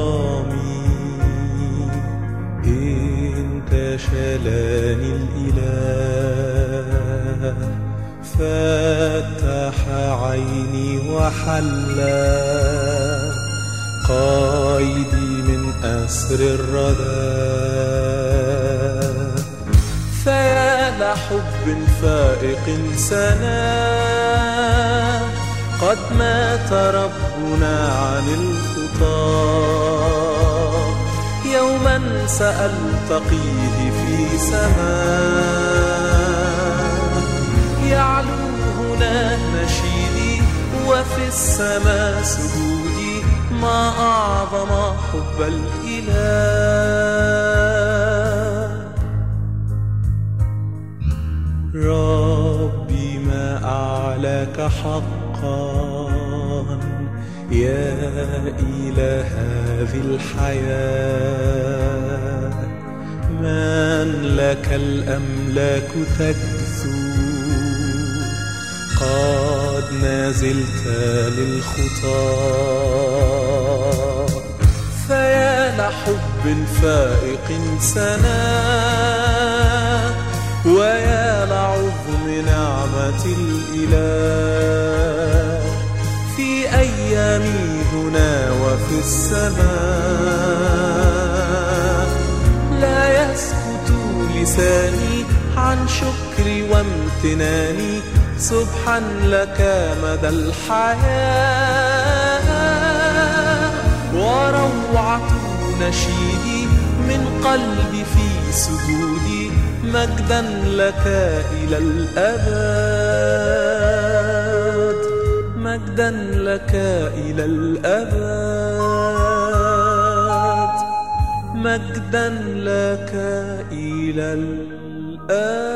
غرامي انت شلاني الإله، فتح عيني وحلى قيدي من أسر الردى. فيا لحب فائق سنا، قد مات ربنا عن الخطاب، يوما سألتقيه في سماء، يعلو هنا نشيدي وفي السماء سجودي، ما أعظم حب الإله. ربي ما أعلاك حقا يا إله هذه الحياة، من لك الأملاك تجثو، قد نازلت للخطى. فيا لحب فائق سنا، ويا لعظم نعمة الإله، في أيامي هنا وفي السماء، لا يسكت لساني عن شكري وامتناني، سبحا لك مدى الحياة. وروعة نشيدي من قلبي في سجودي، مجدا لك إلى الأبد، مجدا لك إلى الأبد، مجدا لك إلى الأبد.